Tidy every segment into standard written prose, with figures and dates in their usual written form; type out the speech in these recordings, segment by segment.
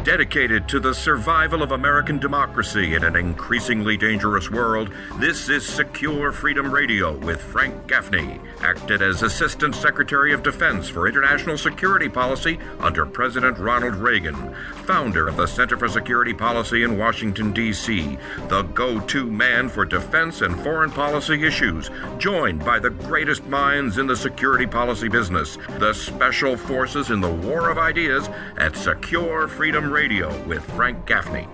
Dedicated to the survival of American democracy in an increasingly dangerous world, this is Secure Freedom Radio with Frank Gaffney, acted as Assistant Secretary of Defense for International Security Policy under President Ronald Reagan, founder of the Center for Security Policy in Washington, D.C., the go-to man for defense and foreign policy issues, joined by the greatest minds in the security policy business, the special forces in the war of ideas at Secure Freedom Radio with Frank Gaffney.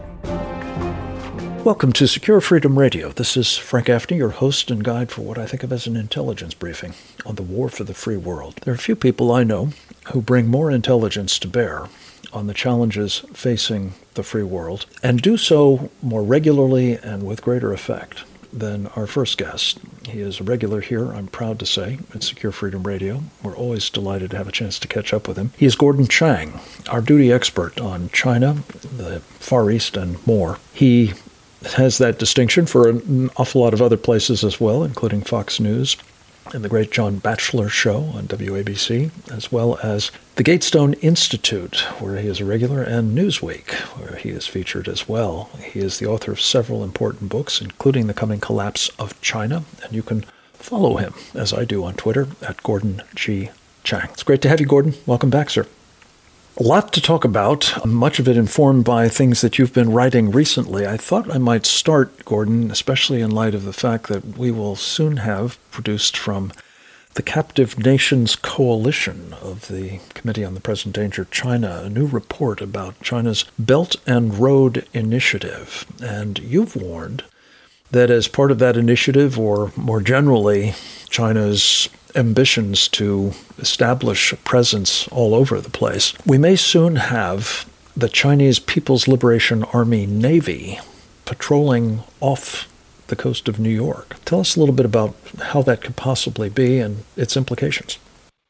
Welcome to Secure Freedom Radio. This is Frank Gaffney, your host and guide for what I think of as an intelligence briefing on the war for the free world. There are a few people I know who bring more intelligence to bear on the challenges facing the free world, and do so more regularly and with greater effect than our first guest. He is a regular here, I'm proud to say, at Secure Freedom Radio. We're always delighted to have a chance to catch up with him. He is Gordon Chang, our duty expert on China, the Far East, and more. He has that distinction for an awful lot of other places as well, including Fox News and the great John Batchelor Show on WABC, as well as the Gatestone Institute, where he is a regular, and Newsweek, where he is featured as well. He is the author of several important books, including The Coming Collapse of China, and you can follow him, as I do on Twitter, at Gordon G. Chang. It's great to have you, Gordon. Welcome back, sir. A lot to talk about, much of it informed by things that you've been writing recently. I thought I might start, Gordon, especially in light of the fact that we will soon have produced from the Captive Nations Coalition of the Committee on the Present Danger of China a new report about China's Belt and Road Initiative. And you've warned that as part of that initiative, or more generally, China's ambitions to establish a presence all over the place, we may soon have the Chinese People's Liberation Army Navy patrolling off the coast of New York. Tell us a little bit about how that could possibly be and its implications.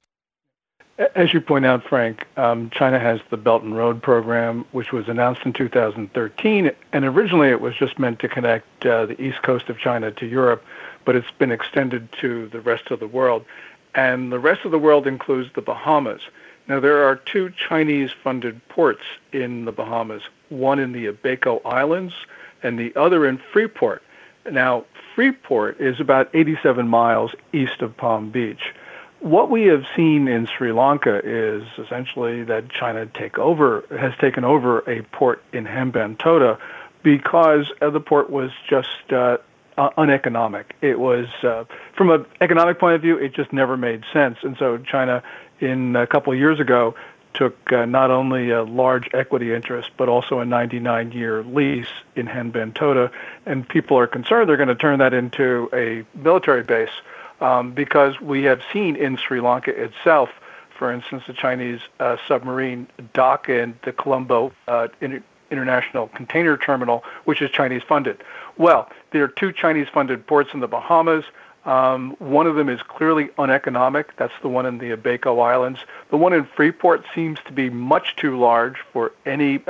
As you point out, Frank, China has the Belt and Road program, which was announced in 2013, and originally it was just meant to connect the east coast of China to Europe, but it's been extended to the rest of the world. And the rest of the world includes the Bahamas. Now, there are two Chinese-funded ports in the Bahamas, one in the Abaco Islands and the other in Freeport. Now, Freeport is about 87 miles east of Palm Beach. What we have seen in Sri Lanka is essentially that China has taken over a port in Hambantota because the port was just uneconomic. It was, from an economic point of view, it just never made sense. And so China, in a couple of years ago, took not only a large equity interest, but also a 99-year lease in Hambantota. And people are concerned they're going to turn that into a military base because we have seen in Sri Lanka itself, for instance, the Chinese submarine dock in the Colombo International Container Terminal, which is Chinese-funded. Well, there are two Chinese-funded ports in the Bahamas. One of them is clearly uneconomic. That's the one in the Abaco Islands. The one in Freeport seems to be much too large for any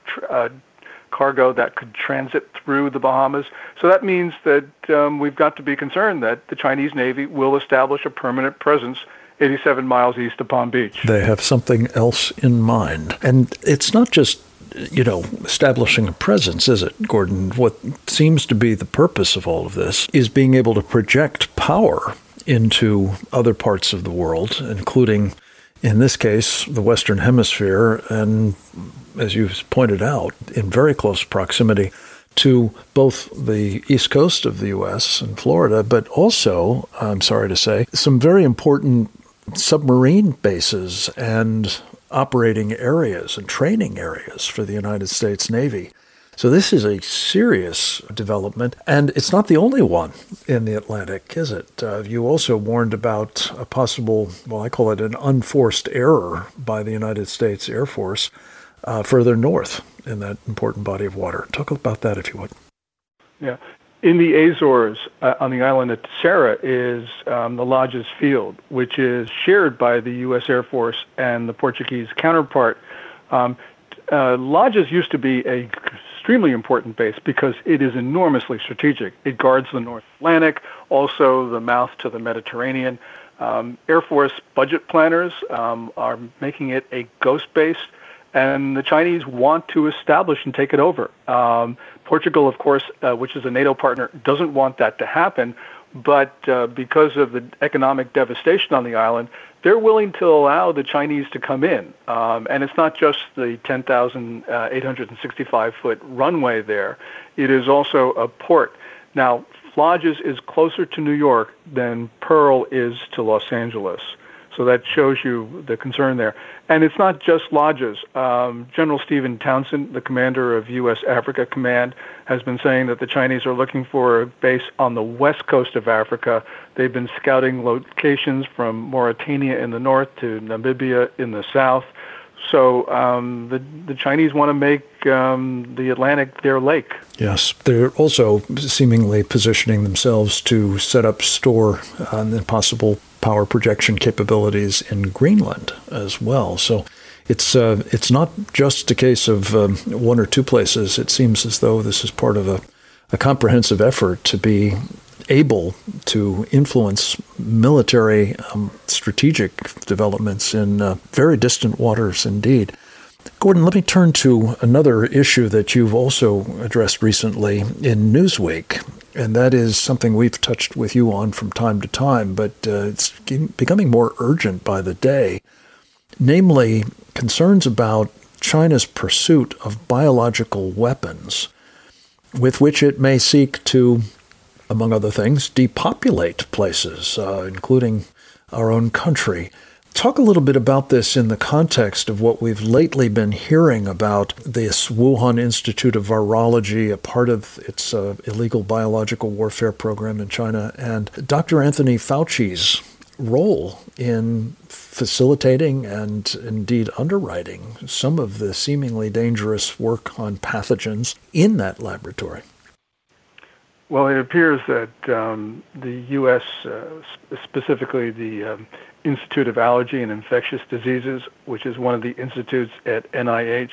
cargo that could transit through the Bahamas. So that means that we've got to be concerned that the Chinese Navy will establish a permanent presence 87 miles east of Palm Beach. They have something else in mind. And it's not just establishing a presence, is it, Gordon? What seems to be the purpose of all of this is being able to project power into other parts of the world, including, in this case, the Western Hemisphere, and, as you've pointed out, in very close proximity to both the east coast of the U.S. and Florida, but also, I'm sorry to say, some very important submarine bases and operating areas and training areas for the United States Navy. So this is a serious development, and it's not the only one in the Atlantic, is it? You also warned about a possible, I call it an unforced error by the United States Air Force further north in that important body of water. Talk about that, if you would. Yeah. In the Azores, on the island of Terceira, is the Lajes Field, which is shared by the U.S. Air Force and the Portuguese counterpart. Lajes used to be an extremely important base because it is enormously strategic. It guards the North Atlantic, also the mouth to the Mediterranean. Air Force budget planners are making it a ghost base. and the Chinese want to establish and take it over. Portugal, of course, which is a NATO partner, doesn't want that to happen, but because of the economic devastation on the island, they're willing to allow the Chinese to come in. And it's not just the 10,865-foot runway there. It is also a port. Now, Flodges is closer to New York than Pearl is to Los Angeles. So that shows you the concern there. And it's not just lodges. General Stephen Townsend, the commander of U.S. Africa Command, has been saying that the Chinese are looking for a base on the west coast of Africa. They've been scouting locations from Mauritania in the north to Namibia in the south. So the Chinese want to make the Atlantic their lake. Yes, they're also seemingly positioning themselves to set up store and possible power projection capabilities in Greenland as well. So it's not just a case of one or two places. It seems as though this is part of a comprehensive effort to be able to influence military strategic developments in very distant waters indeed. Gordon, let me turn to another issue that you've also addressed recently in Newsweek, and that is something we've touched with you on from time to time, but it's becoming more urgent by the day, namely concerns about China's pursuit of biological weapons with which it may seek to, among other things, depopulate places, including our own country. Talk a little bit about this in the context of what we've lately been hearing about this Wuhan Institute of Virology, a part of its illegal biological warfare program in China, and Dr. Anthony Fauci's role in facilitating and indeed underwriting some of the seemingly dangerous work on pathogens in that laboratory. Well, it appears that the U.S., specifically the Institute of Allergy and Infectious Diseases, which is one of the institutes at NIH,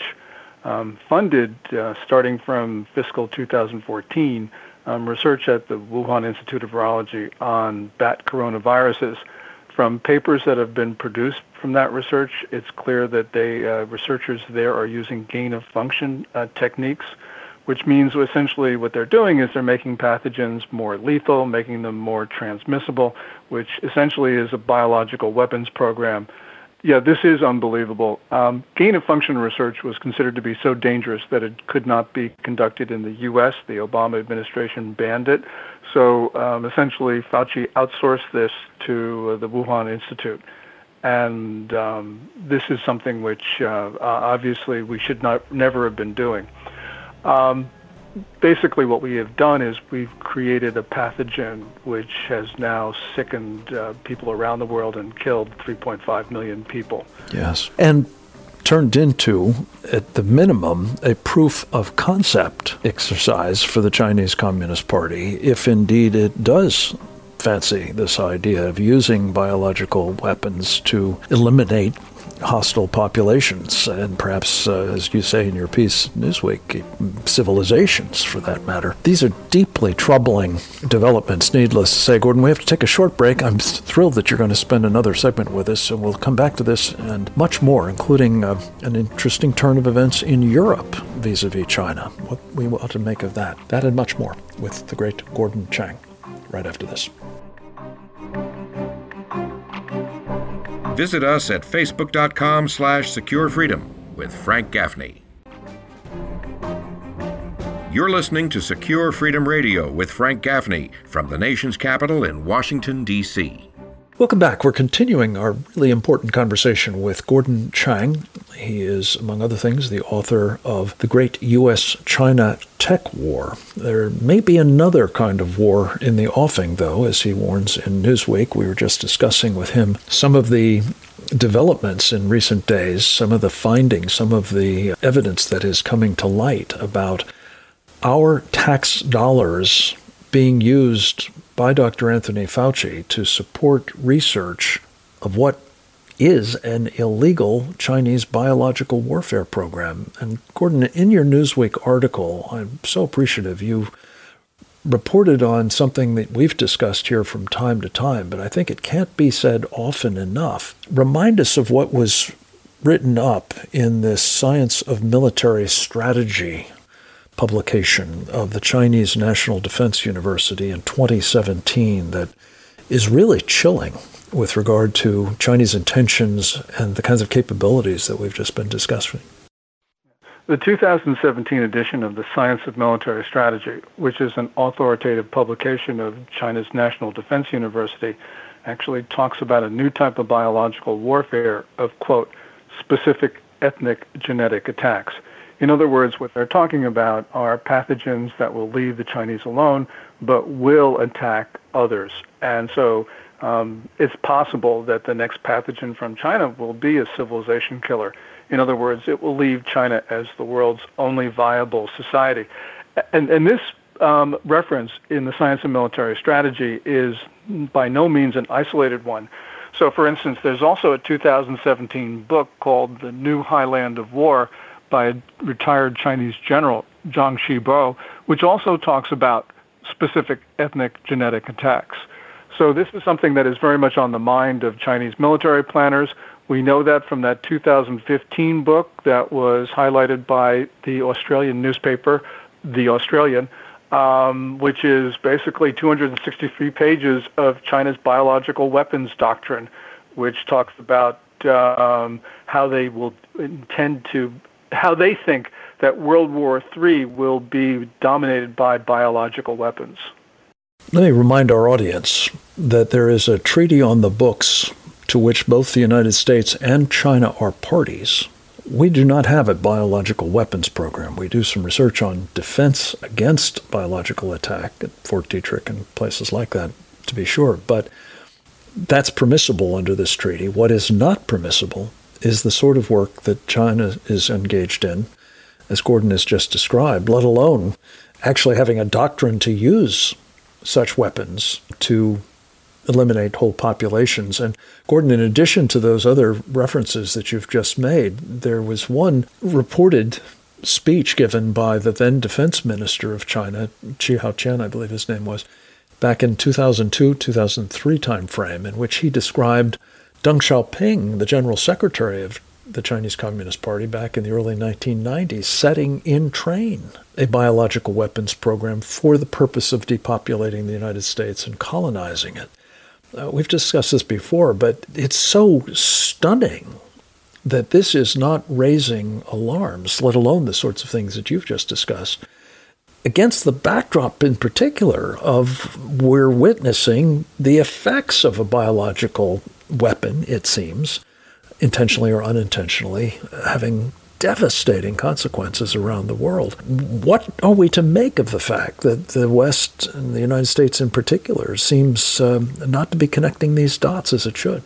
funded, starting from fiscal 2014, research at the Wuhan Institute of Virology on bat coronaviruses. From papers that have been produced from that research, it's clear that researchers there are using gain-of-function techniques, which means essentially what they're doing is they're making pathogens more lethal, making them more transmissible, which essentially is a biological weapons program. Yeah, this is unbelievable. Gain-of-function research was considered to be so dangerous that it could not be conducted in the U.S. The Obama administration banned it. So essentially, Fauci outsourced this to the Wuhan Institute. And this is something which obviously we should never have been doing. Basically, what we have done is we've created a pathogen which has now sickened people around the world and killed 3.5 million people. Yes. And turned into, at the minimum, a proof of concept exercise for the Chinese Communist Party, if indeed it does fancy this idea of using biological weapons to eliminate hostile populations, and perhaps, as you say in your piece, Newsweek, civilizations for that matter. These are deeply troubling developments, needless to say. Gordon, we have to take a short break. I'm thrilled that you're going to spend another segment with us, and we'll come back to this and much more, including an interesting turn of events in Europe vis-a-vis China. What we ought to make of that. That and much more with the great Gordon Chang right after this. Visit us at facebook.com/securefreedom with Frank Gaffney. You're listening to Secure Freedom Radio with Frank Gaffney from the nation's capital in Washington, D.C. Welcome back. We're continuing our really important conversation with Gordon Chang. He is, among other things, the author of The Great U.S.-China Tech War. There may be another kind of war in the offing, though, as he warns in Newsweek. We were just discussing with him some of the developments in recent days, some of the findings, some of the evidence that is coming to light about our tax dollars being used by Dr. Anthony Fauci to support research of what is an illegal Chinese biological warfare program. And Gordon, in your Newsweek article, I'm so appreciative you reported on something that we've discussed here from time to time, but I think it can't be said often enough. Remind us of what was written up in this Science of Military Strategy publication of the Chinese National Defense University in 2017 that is really chilling with regard to Chinese intentions and the kinds of capabilities that we've just been discussing. The 2017 edition of the Science of Military Strategy, which is an authoritative publication of China's National Defense University, actually talks about a new type of biological warfare of, quote, specific ethnic genetic attacks. In other words, what they're talking about are pathogens that will leave the Chinese alone, but will attack others. And so it's possible that the next pathogen from China will be a civilization killer. In other words, it will leave China as the world's only viable society. And this reference in the Science of Military Strategy is by no means an isolated one. So, for instance, there's also a 2017 book called The New Highland of War by a retired Chinese general, Zhang Shibo, which also talks about specific ethnic genetic attacks. So this is something that is very much on the mind of Chinese military planners. We know that from that 2015 book that was highlighted by the Australian newspaper, The Australian, which is basically 263 pages of China's biological weapons doctrine, which talks about how they think that World War III will be dominated by biological weapons. Let me remind our audience that there is a treaty on the books to which both the United States and China are parties. We do not have a biological weapons program. We do some research on defense against biological attack at Fort Detrick and places like that, to be sure. But that's permissible under this treaty. What is not permissible is the sort of work that China is engaged in, as Gordon has just described, let alone actually having a doctrine to use such weapons to eliminate whole populations. And Gordon, in addition to those other references that you've just made, there was one reported speech given by the then defense minister of China, Chi Haoqian, I believe his name was, back in 2002, 2003 timeframe, in which he described Deng Xiaoping, the general secretary of the Chinese Communist Party back in the early 1990s, setting in train a biological weapons program for the purpose of depopulating the United States and colonizing it. We've discussed this before, but it's so stunning that this is not raising alarms, let alone the sorts of things that you've just discussed, against the backdrop in particular of we're witnessing the effects of a biological weapon, it seems, intentionally or unintentionally, having devastating consequences around the world. What are we to make of the fact that the West, and the United States in particular, seems not to be connecting these dots as it should?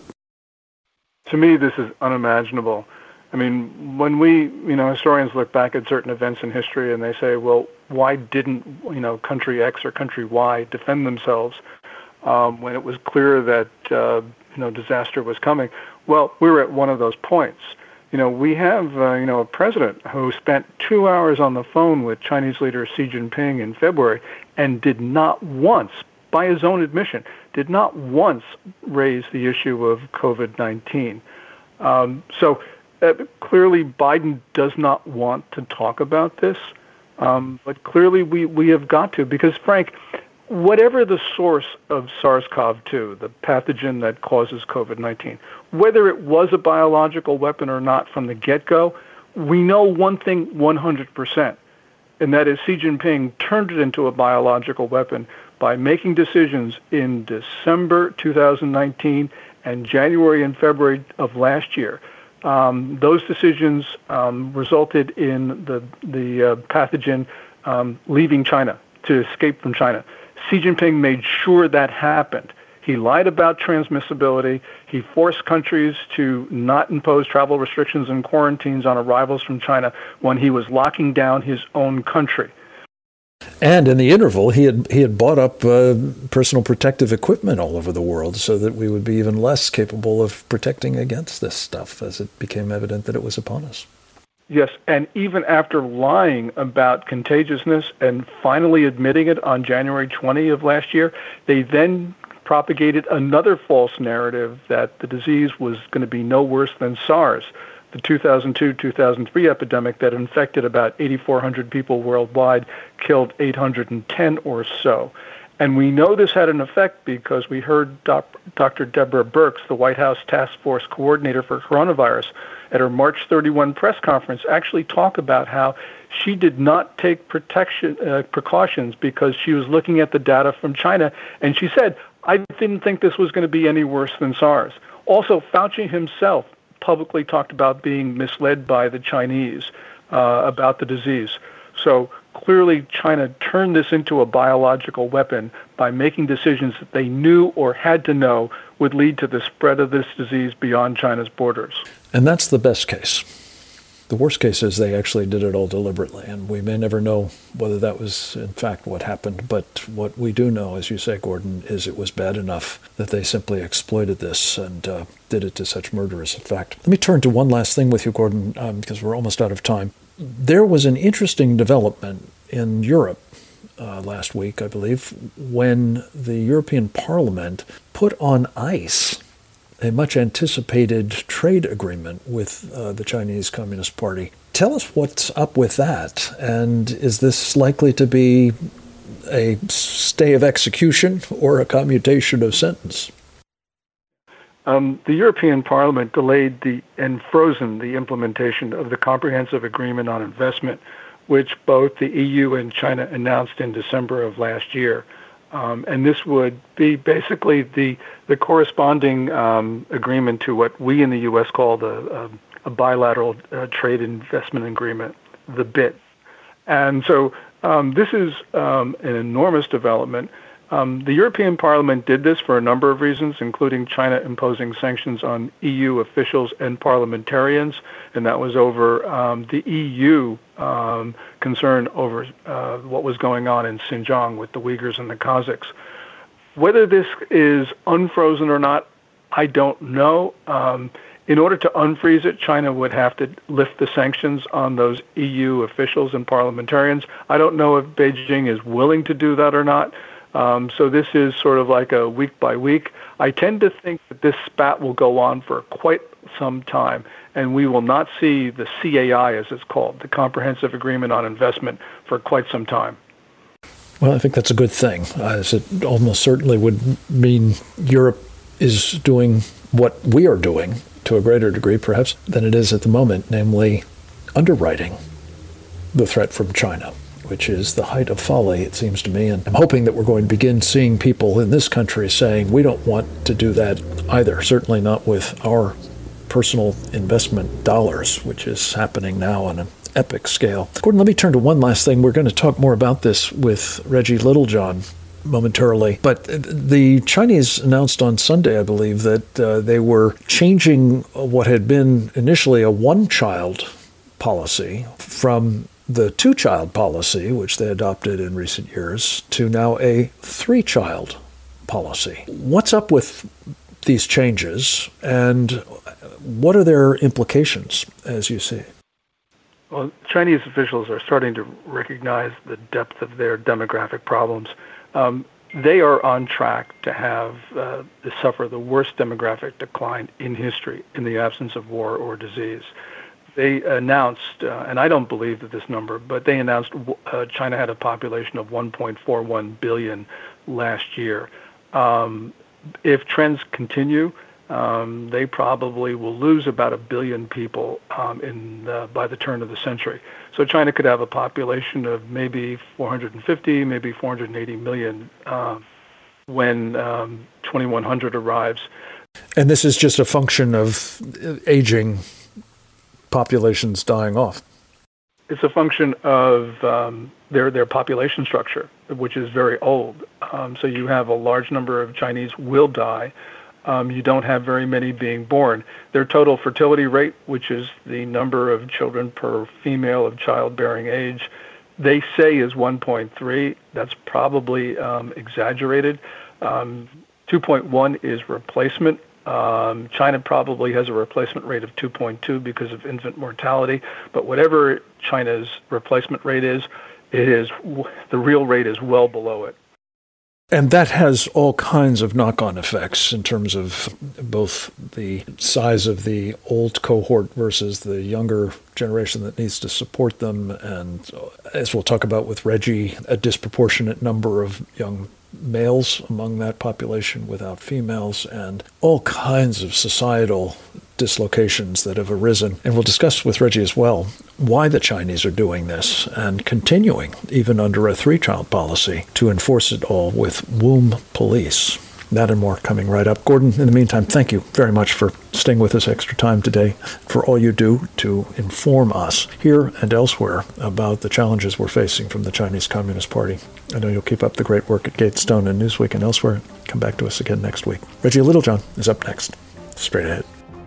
To me, this is unimaginable. I mean, when historians look back at certain events in history and they say, well, why didn't, country X or country Y defend themselves when it was clear that, disaster was coming? Well, we were at one of those points. We have, a president who spent 2 hours on the phone with Chinese leader Xi Jinping in February and did not once, by his own admission, did not once raise the issue of COVID-19. So clearly Biden does not want to talk about this, but clearly we have got to, because, Frank, whatever the source of SARS-CoV-2, the pathogen that causes COVID-19, whether it was a biological weapon or not from the get-go, we know one thing 100%, and that is Xi Jinping turned it into a biological weapon by making decisions in December 2019 and January and February of last year. Those decisions resulted in the pathogen leaving China, to escape from China. Xi Jinping made sure that happened. He lied about transmissibility. He forced countries to not impose travel restrictions and quarantines on arrivals from China when he was locking down his own country. And in the interval, he had bought up personal protective equipment all over the world so that we would be even less capable of protecting against this stuff as it became evident that it was upon us. Yes, and even after lying about contagiousness and finally admitting it on January 20 of last year, they then propagated another false narrative that the disease was going to be no worse than SARS, the 2002-2003 epidemic that infected about 8,400 people worldwide, killed 810 or so. And we know this had an effect because we heard Dr. Deborah Birx, the White House Task Force Coordinator for Coronavirus, at her March 31 press conference actually talk about how she did not take precautions because she was looking at the data from China. And she said, I didn't think this was going to be any worse than SARS. Also, Fauci himself publicly talked about being misled by the Chinese about the disease. So clearly, China turned this into a biological weapon by making decisions that they knew or had to know would lead to the spread of this disease beyond China's borders. And that's the best case. The worst case is they actually did it all deliberately, and we may never know whether that was in fact what happened. But what we do know, as you say, Gordon, is it was bad enough that they simply exploited this and did it to such murderous effect. Let me turn to one last thing with you, Gordon, because we're almost out of time. There was an interesting development in Europe last week, I believe, when the European Parliament put on ice a much anticipated trade agreement with the Chinese Communist Party. Tell us what's up with that, and is this likely to be a stay of execution or a commutation of sentence? The European Parliament delayed and frozen the implementation of the Comprehensive Agreement on Investment, which both the EU and China announced in December of last year. And this would be basically the corresponding agreement to what we in the U.S. call a bilateral trade investment agreement, the BIT. And so this is an enormous development. The European Parliament did this for a number of reasons, including China imposing sanctions on EU officials and parliamentarians, and that was over the EU concern over what was going on in Xinjiang with the Uyghurs and the Kazakhs. Whether this is unfrozen or not, I don't know. In order to unfreeze it, China would have to lift the sanctions on those EU officials and parliamentarians. I don't know if Beijing is willing to do that or not. So this is sort of like a week by week. I tend to think that this spat will go on for quite some time, and we will not see the CAI, as it's called, the Comprehensive Agreement on Investment, for quite some time. Well, I think that's a good thing, as it almost certainly would mean Europe is doing what we are doing to a greater degree, perhaps, than it is at the moment, namely underwriting the threat from China, which is the height of folly, it seems to me. And I'm hoping that we're going to begin seeing people in this country saying we don't want to do that either, certainly not with our personal investment dollars, which is happening now on an epic scale. Gordon, let me turn to one last thing. We're going to talk more about this with Reggie Littlejohn momentarily. But the Chinese announced on Sunday, I believe, that they were changing what had been initially a one-child policy from the two-child policy, which they adopted in recent years, to now a three-child policy. What's up with these changes, and what are their implications, as you see? Well, Chinese officials are starting to recognize the depth of their demographic problems. They are on track to suffer the worst demographic decline in history in the absence of war or disease. They announced, and I don't believe that this number, but they announced China had a population of 1.41 billion last year. If trends continue, they probably will lose about 1 billion people by the turn of the century. So China could have a population of maybe 450, maybe 480 million when 2100 arrives. And this is just a function of aging populations dying off. It's a function of their population structure, which is very old. So you have a large number of Chinese will die. You don't have very many being born. Their total fertility rate, which is the number of children per female of childbearing age, they say is 1.3. That's probably exaggerated. 2.1 is replacement. China probably has a replacement rate of 2.2 because of infant mortality. But whatever China's replacement rate is, the real rate is well below it. And that has all kinds of knock-on effects in terms of both the size of the old cohort versus the younger generation that needs to support them. And as we'll talk about with Reggie, a disproportionate number of young males among that population without females, and all kinds of societal dislocations that have arisen. And we'll discuss with Reggie as well why the Chinese are doing this and continuing, even under a 3-child policy, to enforce it all with womb police. That and more coming right up. Gordon, in the meantime, thank you very much for staying with us extra time today, for all you do to inform us here and elsewhere about the challenges we're facing from the Chinese Communist Party. I know you'll keep up the great work at Gatestone and Newsweek and elsewhere. Come back to us again next week. Reggie Littlejohn is up next. Straight ahead.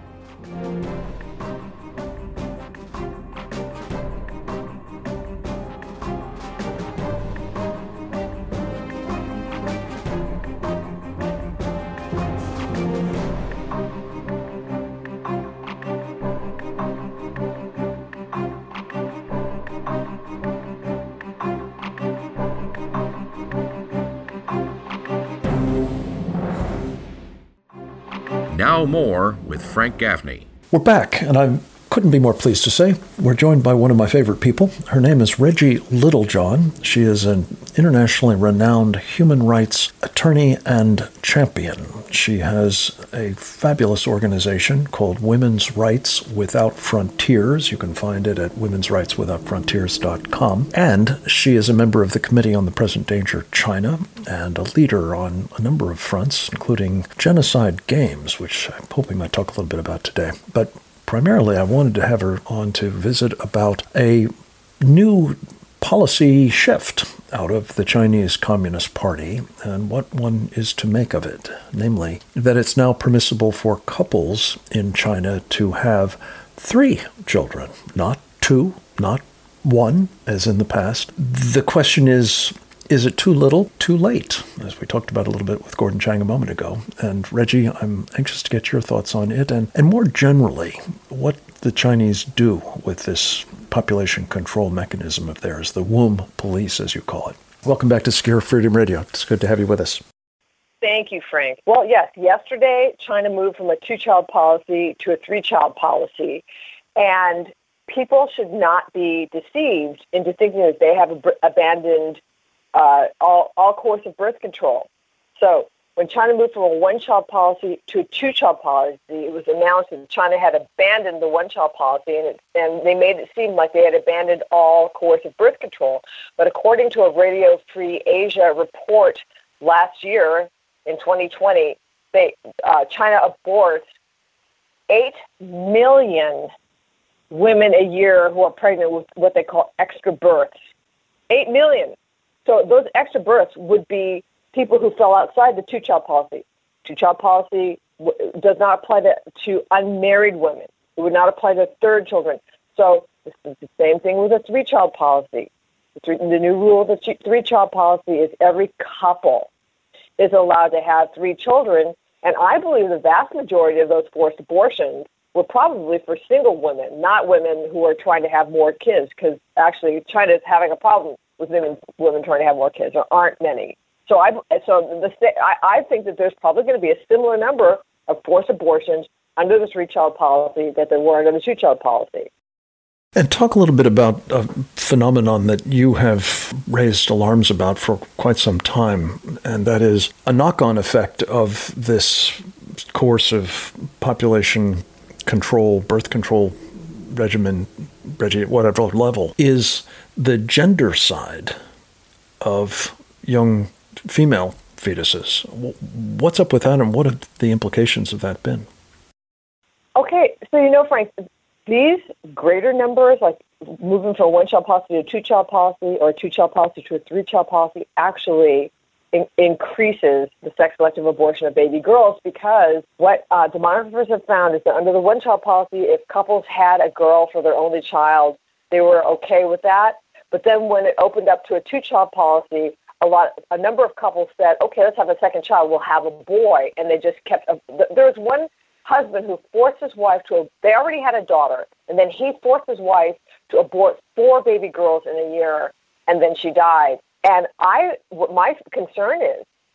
Now more with Frank Gaffney. We're back, and I couldn't be more pleased to say we're joined by one of my favorite people. Her name is Reggie Littlejohn. She is an internationally renowned human rights attorney and champion. She has a fabulous organization called Women's Rights Without Frontiers. You can find it at womensrightswithoutfrontiers.com. And she is a member of the Committee on the Present Danger China and a leader on a number of fronts, including Genocide Games, which I'm hoping might talk a little bit about today. But primarily, I wanted to have her on to visit about a new policy shift out of the Chinese Communist Party and what one is to make of it, namely that it's now permissible for couples in China to have 3 children, not 2, not 1, as in the past. The question is it too little, too late? As we talked about a little bit with Gordon Chang a moment ago. And Reggie, I'm anxious to get your thoughts on it and more generally, what the Chinese do with this population control mechanism of theirs, the womb police, as you call it. Welcome back to Secure Freedom Radio. It's good to have you with us. Thank you, Frank. Well, yes, yesterday, China moved from a 2-child policy to a 3-child policy. And people should not be deceived into thinking that they have abandoned all course of birth control. So when China moved from a 1-child policy to a 2-child policy, it was announced that China had abandoned the 1-child policy, and they made it seem like they had abandoned all course of birth control. But according to a Radio Free Asia report last year, in 2020, China aborts 8 million women a year who are pregnant with what they call extra births. 8 million. So those extra births would be people who fell outside the 2-child policy. 2-child policy does not apply to unmarried women. It would not apply to 3rd children. So this is the same thing with a 3-child policy. The new rule of the 3-child policy is every couple is allowed to have 3 children, and I believe the vast majority of those forced abortions were probably for single women, not women who are trying to have more kids, because actually China is having a problem with women trying to have more kids. There aren't many. So I think that there's probably going to be a similar number of forced abortions under the 3-child policy that there were under the 2-child policy. And talk a little bit about a phenomenon that you have raised alarms about for quite some time, and that is a knock-on effect of this course of population control, birth control regimen, Reggie, at whatever level, is the gender side of young female fetuses. What's up with that, and what have the implications of that been? Okay, so Frank, these greater numbers, like moving from a 1-child policy to a 2-child policy or a 2-child policy to a 3-child policy, actually increases the sex-selective abortion of baby girls, because what demographers have found is that under the 1-child policy, if couples had a girl for their only child, they were okay with that. But then when it opened up to a 2-child policy, a number of couples said, okay, let's have a 2nd child, we'll have a boy. And they just kept, there was one husband who forced his wife they already had a daughter, and then he forced his wife to abort 4 baby girls in a year, and then she died. And my concern is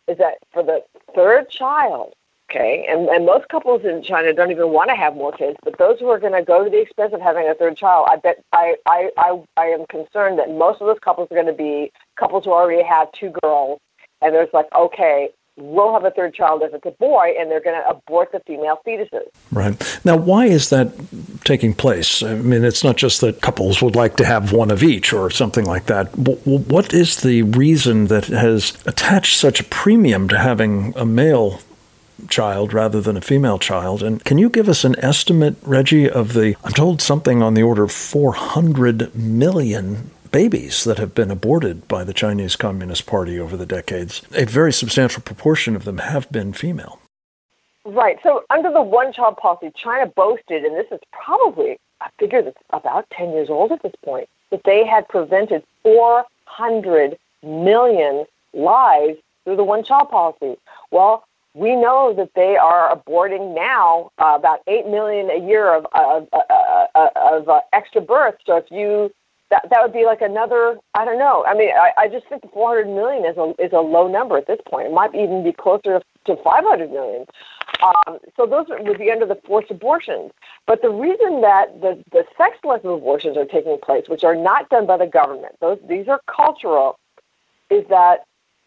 is that for the third child, okay, and most couples in China don't even want to have more kids, but those who are going to go to the expense of having a third child, I am concerned that most of those couples are going to be couples who already have two girls, and there's like, okay, we'll have a third child if it's a boy, and they're going to abort the female fetuses. Right. Now, why is that taking place? I mean, it's not just that couples would like to have one of each or something like that. What is the reason that has attached such a premium to having a male child rather than a female child? And can you give us an estimate, Reggie, of I'm told something on the order of 400 million babies that have been aborted by the Chinese Communist Party over the decades. A very substantial proportion of them have been female. Right. So under the one-child policy, China boasted, and this is probably a figure that's about 10 years old at this point, that they had prevented 400 million lives through the one-child policy. Well, we know that they are aborting now about 8 million a year of extra births. So if you that would be like another, I don't know. I mean, I just think the 400 million is a low number at this point. It might even be closer to 500 million. So those would be under the forced abortions. But the reason that the sex-selective abortions are taking place, which are not done by the government, these are cultural, is that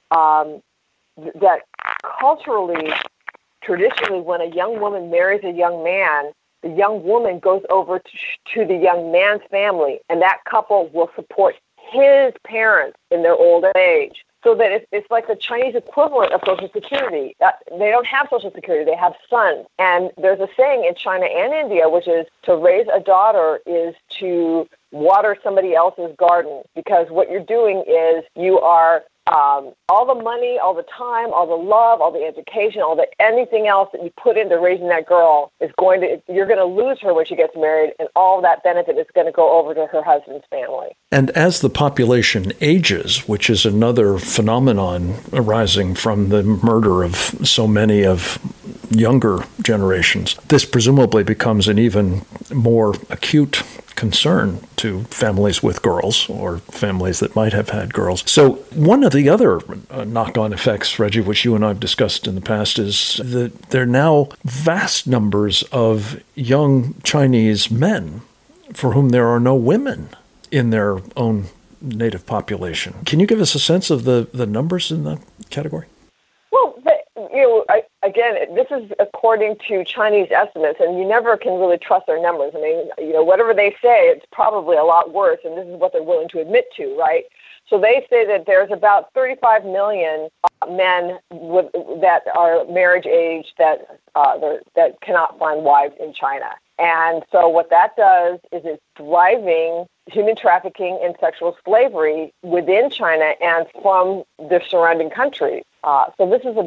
that culturally, traditionally, when a young woman marries a young man, the young woman goes over to the young man's family, and that couple will support his parents in their old age. So that it's like the Chinese equivalent of Social Security. They don't have Social Security, they have sons. And there's a saying in China and India, which is to raise a daughter is to water somebody else's garden, because what you're doing is you are all the money, all the time, all the love, all the education, anything else that you put into raising that girl you're going to lose her when she gets married, and all that benefit is going to go over to her husband's family. And as the population ages, which is another phenomenon arising from the murder of so many of younger generations, this presumably becomes an even more acute concern to families with girls or families that might have had girls. So one of the other knock-on effects, Reggie, which you and I have discussed in the past, is that there are now vast numbers of young Chinese men for whom there are no women in their own native population. Can you give us a sense of the numbers in the category? Well, again, this is according to Chinese estimates, and you never can really trust their numbers. I mean, whatever they say, it's probably a lot worse, and this is what they're willing to admit to, right? So they say that there's about 35 million men that are marriage age that cannot find wives in China. And so what that does is it's driving human trafficking and sexual slavery within China and from the surrounding countries. So this is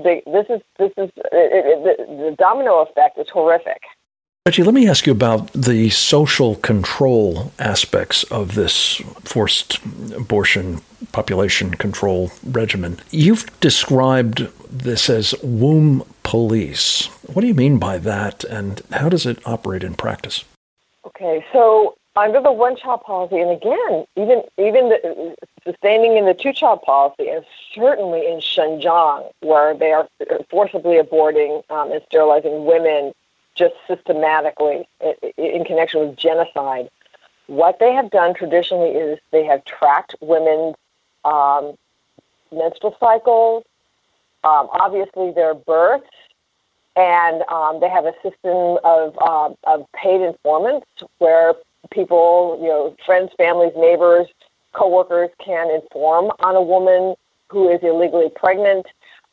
the domino effect is horrific. Reggie, let me ask you about the social control aspects of this forced abortion population control regimen. You've described this as womb police. What do you mean by that, and how does it operate in practice? Okay, so under the one-child policy, and again, even sustaining in the two-child policy, and certainly in Xinjiang, where they are forcibly aborting and sterilizing women just systematically in connection with genocide, what they have done traditionally is they have tracked women's menstrual cycles, obviously their births, and they have a system of paid informants where people, friends, families, neighbors, coworkers can inform on a woman who is illegally pregnant.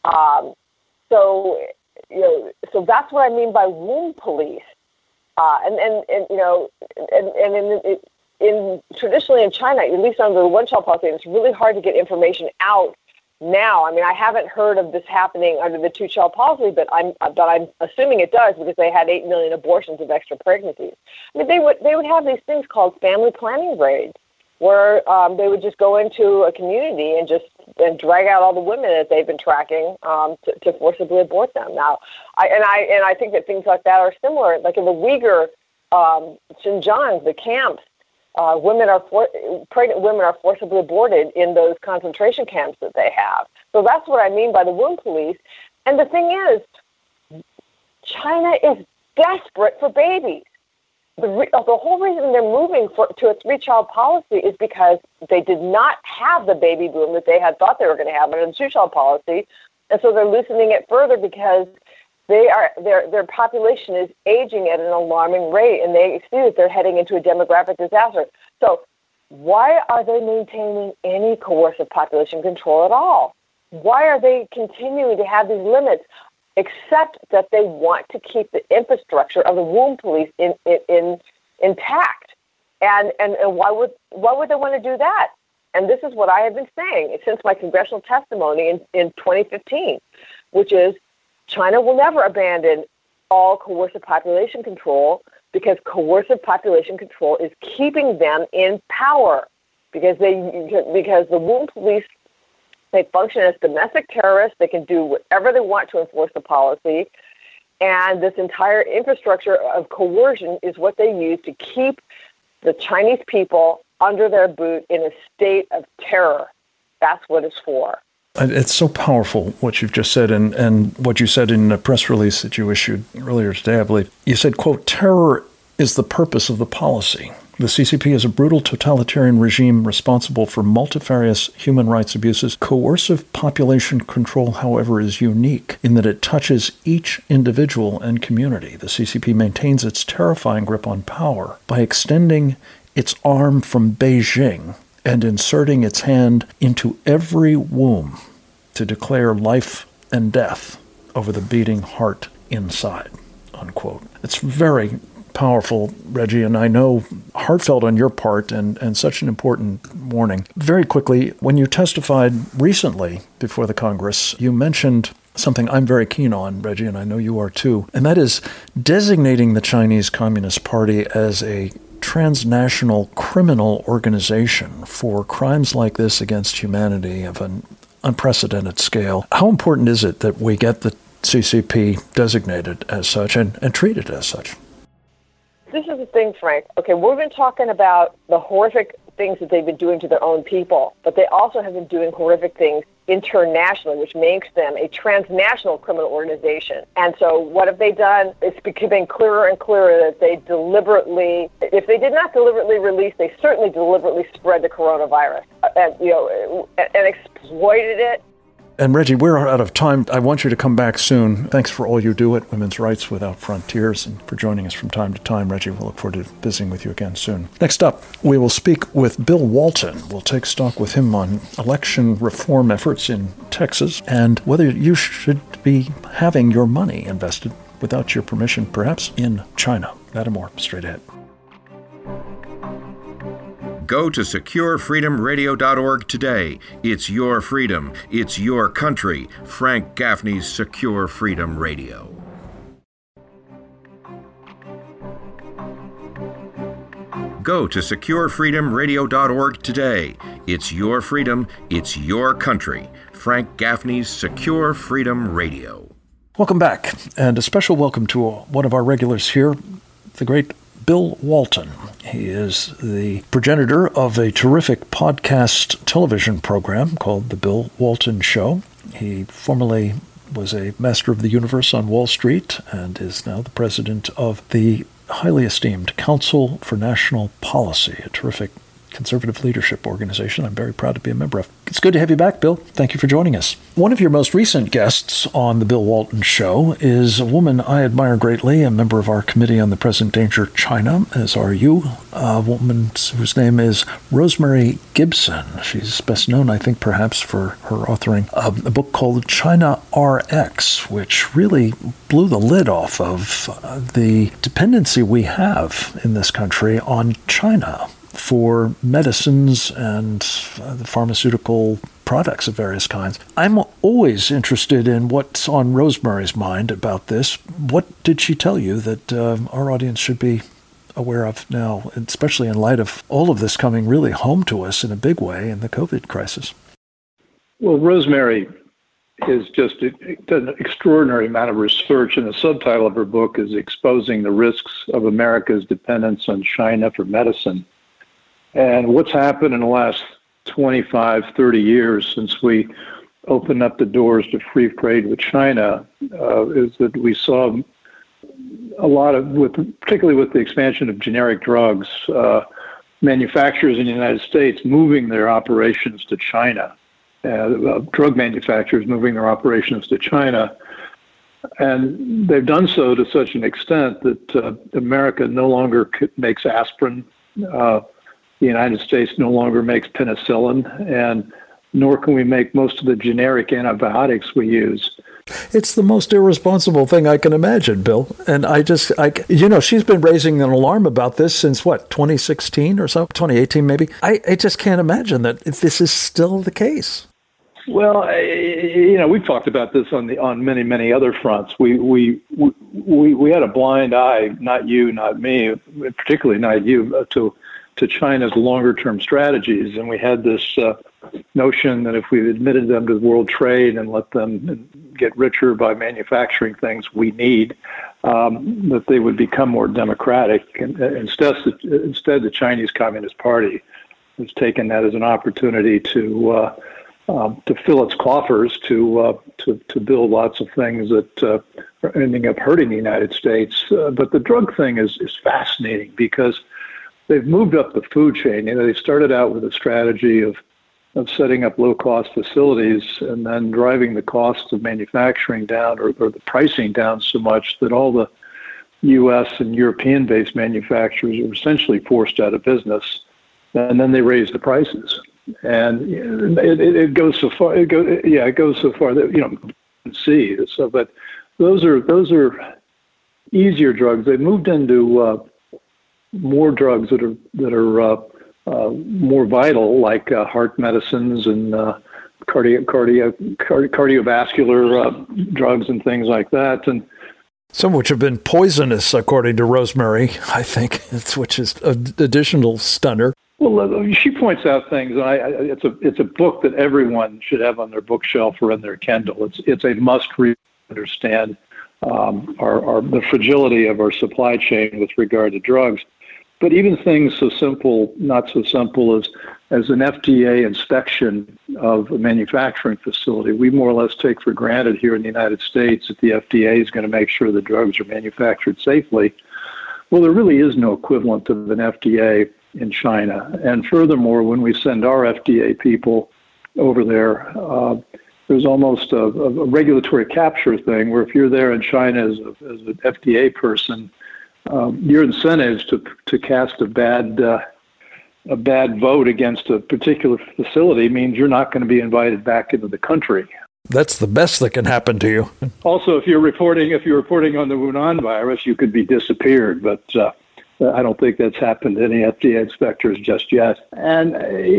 So that's what I mean by womb police. In traditionally in China, at least under the one-child policy, it's really hard to get information out now. I mean, I haven't heard of this happening under the two-child policy, but I'm assuming it does because they had 8 million abortions of extra pregnancies. I mean, they would have these things called family planning raids, where they would just go into a community and drag out all the women that they've been tracking to forcibly abort them. Now, I think that things like that are similar. Like in the Uyghur Xinjiang, the camps, pregnant women are forcibly aborted in those concentration camps that they have. So that's what I mean by the womb police. And the thing is, China is desperate for babies. The whole reason they're moving to a 3-child policy is because they did not have the baby boom that they had thought they were going to have under the 2-child policy, and so they're loosening it further because their population is aging at an alarming rate, and they see that they're heading into a demographic disaster. So why are they maintaining any coercive population control at all? Why are they continuing to have these limits, except that they want to keep the infrastructure of the womb police intact? And why would they want to do that? And this is what I have been saying since my congressional testimony in 2015, which is China will never abandon all coercive population control, because coercive population control is keeping them in power, because the womb police, they function as domestic terrorists. They can do whatever they want to enforce the policy, and this entire infrastructure of coercion is what they use to keep the Chinese people under their boot in a state of terror. That's what it's for. It's so powerful what you've just said, and what you said in a press release that you issued earlier today, I believe. You said, quote, "Terror is the purpose of the policy. The CCP is a brutal totalitarian regime responsible for multifarious human rights abuses. Coercive population control, however, is unique in that it touches each individual and community. The CCP maintains its terrifying grip on power by extending its arm from Beijing and inserting its hand into every womb to declare life and death over the beating heart inside," unquote. It's very powerful, Reggie, and I know heartfelt on your part, and such an important warning. Very quickly, when you testified recently before the Congress, you mentioned something I'm very keen on, Reggie, and I know you are too, and that is designating the Chinese Communist Party as a transnational criminal organization for crimes like this against humanity of an unprecedented scale. How important is it that we get the CCP designated as such and treated as such? This is the thing, Frank. Okay, we've been talking about the horrific things that they've been doing to their own people, but they also have been doing horrific things internationally, which makes them a transnational criminal organization. And so what have they done? It's becoming clearer and clearer that they deliberately, if they did not deliberately release, they certainly deliberately spread the coronavirus and exploited it. And Reggie, we're out of time. I want you to come back soon. Thanks for all you do at Women's Rights Without Frontiers and for joining us from time to time. Reggie, we'll look forward to visiting with you again soon. Next up, we will speak with Bill Walton. We'll take stock with him on election reform efforts in Texas and whether you should be having your money invested without your permission, perhaps in China. That and more straight ahead. Go to SecureFreedomRadio.org today. It's your freedom. It's your country. Frank Gaffney's Secure Freedom Radio. Go to SecureFreedomRadio.org today. It's your freedom. It's your country. Frank Gaffney's Secure Freedom Radio. Welcome back, and a special welcome to one of our regulars here, the great Bill Walton. He is the progenitor of a terrific podcast television program called The Bill Walton Show. He formerly was a master of the universe on Wall Street and is now the president of the highly esteemed Council for National Policy, a terrific conservative leadership organization I'm very proud to be a member of. It's good to have you back, Bill. Thank you for joining us. One of your most recent guests on The Bill Walton Show is a woman I admire greatly, a member of our Committee on the Present Danger China, as are you, a woman whose name is Rosemary Gibson. She's best known, I think, perhaps for her authoring a book called China RX, which really blew the lid off of the dependency we have in this country on China for medicines and the pharmaceutical products of various kinds. I'm always interested in what's on Rosemary's mind about this. What did she tell you that our audience should be aware of now, especially in light of all of this coming really home to us in a big way in the COVID crisis? Well, Rosemary has just done an extraordinary amount of research, and the subtitle of her book is Exposing the Risks of America's Dependence on China for Medicine. And what's happened in the last 25, 30 years since we opened up the doors to free trade with China is that we saw a lot of, particularly with the expansion of generic drugs, manufacturers in the United States moving their operations to China, drug manufacturers moving their operations to China. And they've done so to such an extent that America no longer makes aspirin. The United States no longer makes penicillin, and nor can we make most of the generic antibiotics we use. It's the most irresponsible thing I can imagine, Bill. And she's been raising an alarm about this since, 2016 or so? 2018 maybe? I just can't imagine that if this is still the case. Well, we've talked about this on many, many other fronts. We had a blind eye, not you, not me, particularly not you, to China's longer-term strategies, and we had this notion that if we admitted them to world trade and let them get richer by manufacturing things we need, that they would become more democratic. And instead, the Chinese Communist Party has taken that as an opportunity to fill its coffers, to build lots of things that are ending up hurting the United States. But the drug thing is fascinating because they've moved up the food chain. They started out with a strategy of setting up low-cost facilities and then driving the cost of manufacturing down or the pricing down so much that all the U.S. and European-based manufacturers are essentially forced out of business. And then they raise the prices. And it goes so far. It goes so far that you can see. So, but those are easier drugs. They moved into more drugs that are more vital, like heart medicines and cardiovascular drugs and things like that. And some which have been poisonous, according to Rosemary, I think, which is an additional stunner. Well, she points out things, and it's a book that everyone should have on their bookshelf or in their Kindle. It's a must-read to understand the fragility of our supply chain with regard to drugs. But even things so simple, not so simple as an FDA inspection of a manufacturing facility, we more or less take for granted here in the United States that the FDA is going to make sure the drugs are manufactured safely. Well, there really is no equivalent of an FDA in China. And furthermore, when we send our FDA people over there, there's almost a regulatory capture thing where if you're there in China as an FDA person, your incentives to cast a bad vote against a particular facility means you're not going to be invited back into the country. That's the best that can happen to you. Also, if you're reporting on the Wuhan virus, you could be disappeared. But I don't think that's happened to any FDA inspectors just yet. And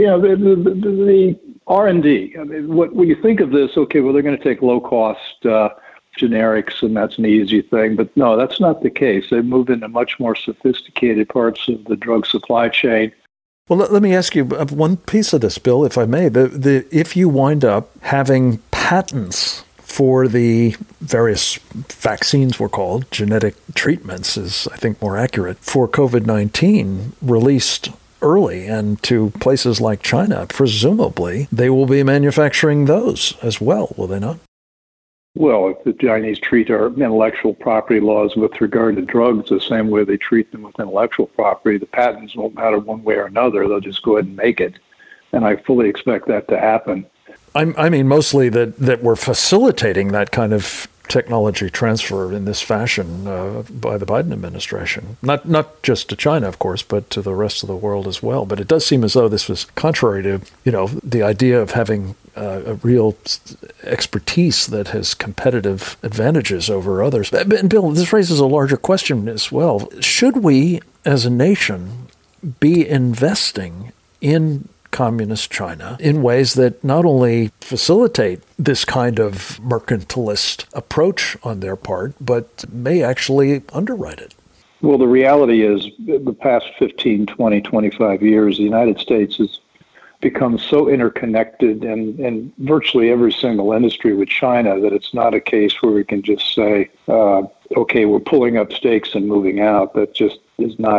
the R&D. I mean, when you think of this, okay, well, they're going to take low cost generics, and that's an easy thing. But no, that's not the case. They've moved into much more sophisticated parts of the drug supply chain. Well, let me ask you one piece of this, Bill, if I may. If you wind up having patents for the various vaccines, we're called, genetic treatments is, I think, more accurate, for COVID-19 released early and to places like China, presumably they will be manufacturing those as well, will they not? Well, if the Chinese treat our intellectual property laws with regard to drugs the same way they treat them with intellectual property, the patents won't matter one way or another. They'll just go ahead and make it. And I fully expect that to happen. I mean, mostly that we're facilitating that kind of technology transfer in this fashion by the Biden administration. Not just to China, of course, but to the rest of the world as well. But it does seem as though this was contrary to, the idea of having a real expertise that has competitive advantages over others. And Bill, this raises a larger question as well. Should we, as a nation, be investing in communist China in ways that not only facilitate this kind of mercantilist approach on their part, but may actually underwrite it? Well, the reality is, the past 15, 20, 25 years, the United States has become so interconnected in virtually every single industry with China that it's not a case where we can just say, okay, we're pulling up stakes and moving out. That just is not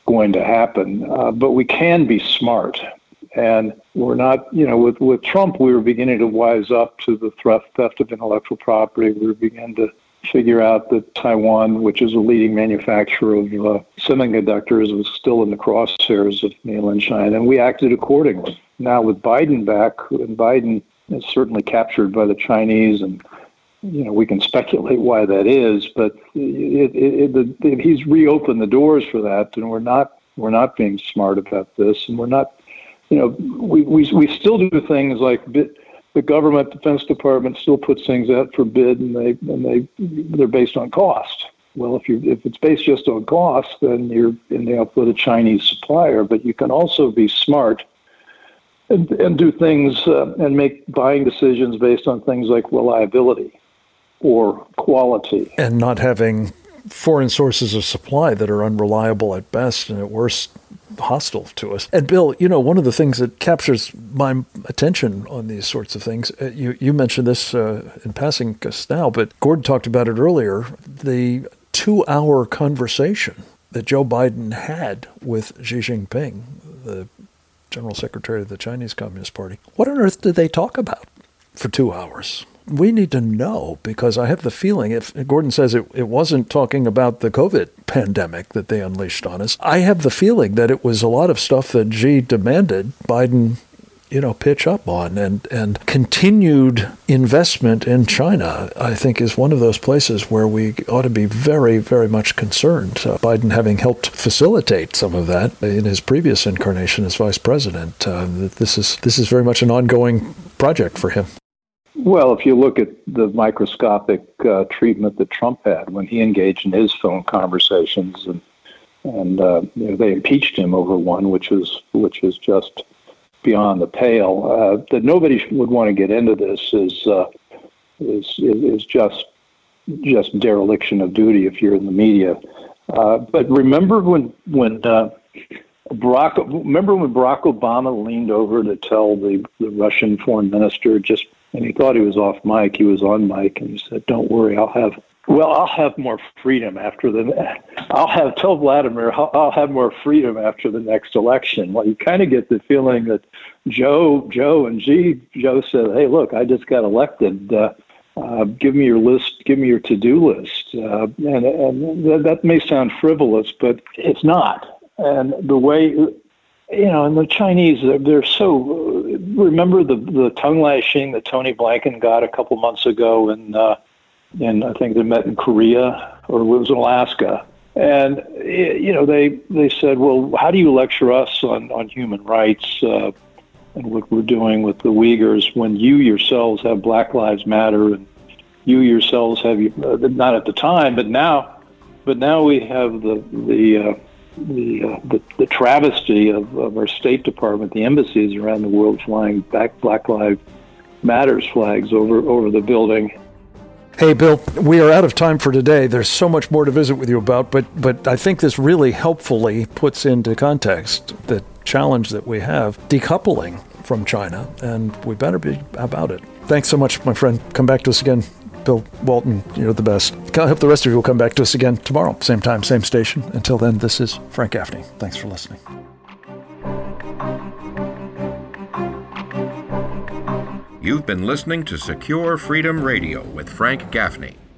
going to happen. But we can be smart. And we're not, with Trump, we were beginning to wise up to the theft of intellectual property. We were beginning to figure out that Taiwan, which is a leading manufacturer of semiconductors, was still in the crosshairs of mainland China, and we acted accordingly. Now with Biden back, and Biden is certainly captured by the Chinese, and we can speculate why that is, but he's reopened the doors for that, and we're not being smart about this, and we're not. We still do things like the government Defense Department still puts things out for bid, and they're based on cost. Well, if it's based just on cost, then you're ending up with a Chinese supplier. But you can also be smart and do things and make buying decisions based on things like reliability or quality, and not having foreign sources of supply that are unreliable at best and at worst hostile to us. And Bill, one of the things that captures my attention on these sorts of things, you mentioned this in passing just now, but Gordon talked about it earlier, the 2-hour conversation that Joe Biden had with Xi Jinping, the General Secretary of the Chinese Communist Party. What on earth did they talk about for 2 hours? We need to know, because I have the feeling, if Gordon says it wasn't talking about the COVID pandemic that they unleashed on us, I have the feeling that it was a lot of stuff that Xi demanded Biden, pitch up on, and continued investment in China, I think, is one of those places where we ought to be very, very much concerned. Biden having helped facilitate some of that in his previous incarnation as vice president, this is very much an ongoing project for him. Well, if you look at the microscopic treatment that Trump had when he engaged in his phone conversations, and they impeached him over one, which is just beyond the pale. That nobody would want to get into this is just dereliction of duty if you're in the media. But remember when Barack Obama leaned over to tell the Russian foreign minister and he thought he was off mic. He was on mic, and he said, "Don't worry, I'll have more freedom after tell Vladimir I'll have more freedom after the next election." Well, you kind of get the feeling that Joe said, "Hey, look, I just got elected. Give me your list. Give me your to-do list." And that may sound frivolous, but it's not. And the way, and the Chinese, they're so. Remember the tongue lashing that Tony Blinken got a couple months ago, and I think they met in Korea, or it was in Alaska, and they said, "Well, how do you lecture us on human rights and what we're doing with the Uyghurs when you yourselves have Black Lives Matter, and you yourselves have not at the time, but now we have the travesty of our State Department, the embassies around the world flying back Black Lives Matters flags over the building." Hey, Bill, we are out of time for today. There's so much more to visit with you about, but I think this really helpfully puts into context the challenge that we have decoupling from China, and we better be about it. Thanks so much, my friend. Come back to us again. Bill Walton, you're the best. I hope the rest of you will come back to us again tomorrow, same time, same station. Until then, this is Frank Gaffney. Thanks for listening. You've been listening to Secure Freedom Radio with Frank Gaffney.